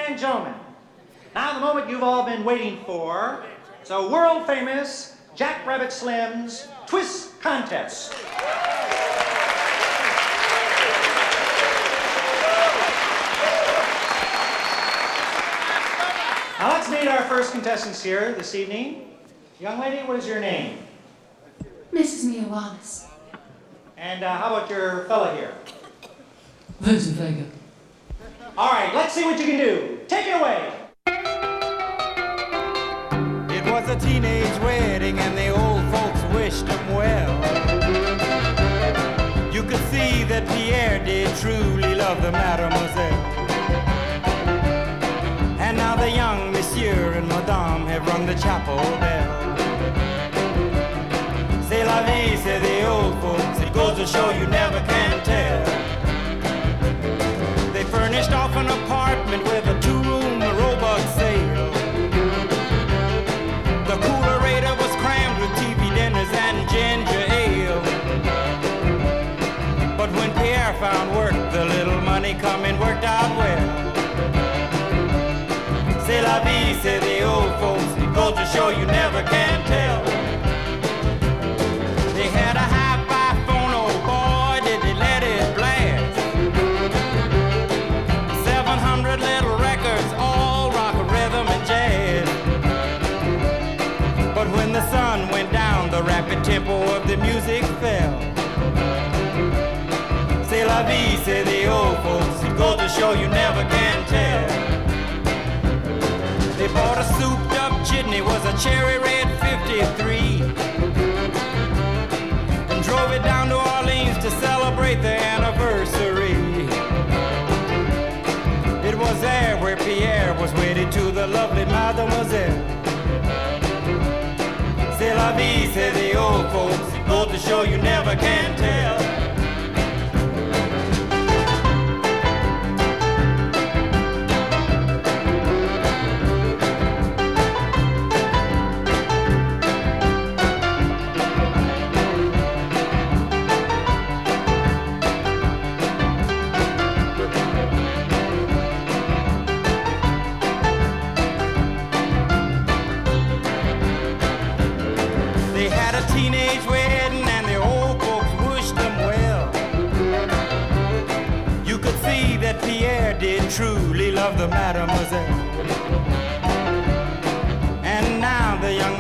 and gentlemen, now the moment you've all been waiting for, it's a world-famous Jack Rabbit Slim's Twist Contest. Now let's meet our first contestants here this evening. Young lady, what is your name? Mrs. Mia Wallace. And how about your fella here? Vincent Vega. All right, let's see what you can do. Take it away. It was a teenage wedding and the old folks wished him well. You could see that Pierre did truly love the mademoiselle. And now the young monsieur and madame have rung the chapel bell. C'est la vie, say the old folks, it goes to show you never can tell. They furnished off an apartment with a two-room robot sale. The coolerator was crammed with TV dinners and ginger ale. But when Pierre found work, the little money coming worked out well. C'est la vie, say the old folks, it goes to show you never can tell. They had a hi-fi phone, oh boy, did they let it blast. 700 little records, all rock, rhythm, and jazz. But when the sun went down, the rapid tempo of the music fell. C'est la vie, say the old folks, it goes to show you never can tell. They bought a souped-up jitney, was a cherry red 53, and drove it down to Orleans to celebrate the anniversary. It was there where Pierre was wedded to the lovely mademoiselle. C'est la vie, say the old folks, it goes to show you never can tell. Teenage wedding and the old folks wished them well. You could see that Pierre did truly love the mademoiselle.